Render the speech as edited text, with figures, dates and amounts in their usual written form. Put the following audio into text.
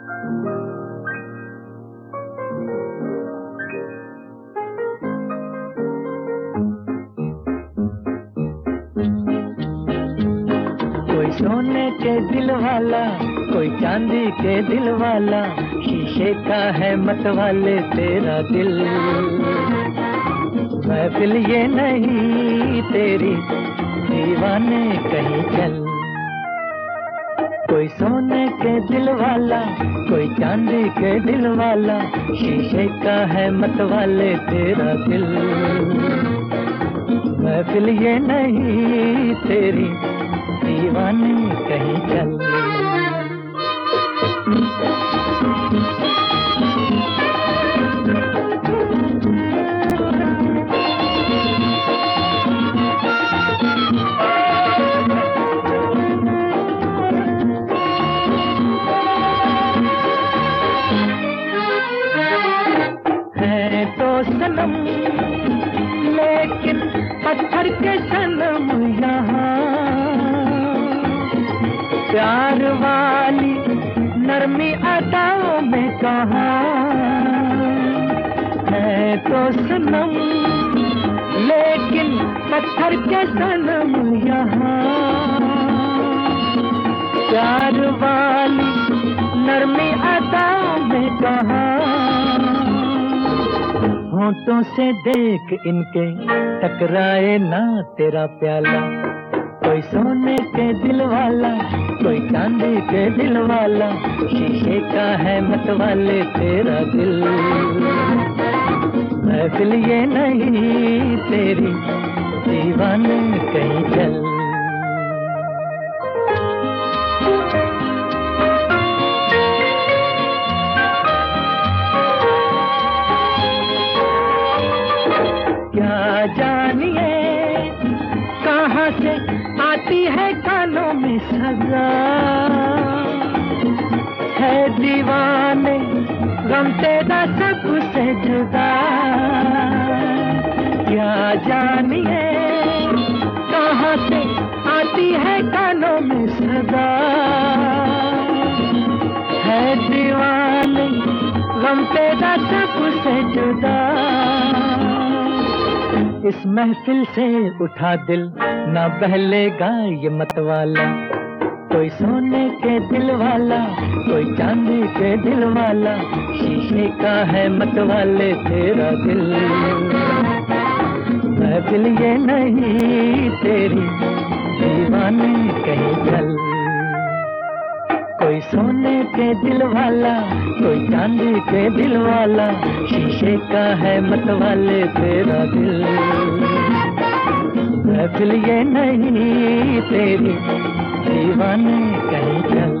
कोई सोने के दिल वाला, कोई चांदी के दिल वाला, शीशे का है मतवाले तेरा दिल। महफिल ये नहीं तेरी, दीवाने कहीं चल। कोई सोने के दिल वाला, कोई चांदी के दिल वाला, शीशे का है मतवाले तेरा दिल। महफिल ये नहीं तेरी, दीवाने कहीं चल। है तो सनम लेकिन पत्थर के सनम यहाँ, प्यार वाली नरमी अदाओं में कहाँ। है तो सनम लेकिन पत्थर के सनम यहाँ, प्यार वाली नरमी अदाओं में कहाँ। होठों से देख इनके टकराए ना तेरा प्याला। कोई सोने के दिल वाला, कोई चांदी के दिल वाला, शीशे का है मतवाले तेरा दिल। महफिल ये नहीं तेरी, दीवाने कहीं चल। क्या जानिए कहाँ से आती है कानों में सजा, है दीवाने गम तेरा सबसे जुदा। क्या जानिए कहाँ से आती है कानों में सजा, है दीवाने गम तेरा सबसे जुदा। इस महफिल से उठा दिल, ना बहलेगा ये मतवाला। कोई सोने के दिल वाला, कोई चांदी के दिल वाला, शीशे का है मतवाले तेरा दिल। महफिल ये नहीं तेरी, दीवाने कहीं चल। कोई सोने के दिल वाला, कोई चांदी के दिल वाला, शीशे का है मतवाले तेरा दिल। महफिल ये नहीं तेरी, दीवाने कहीं चल।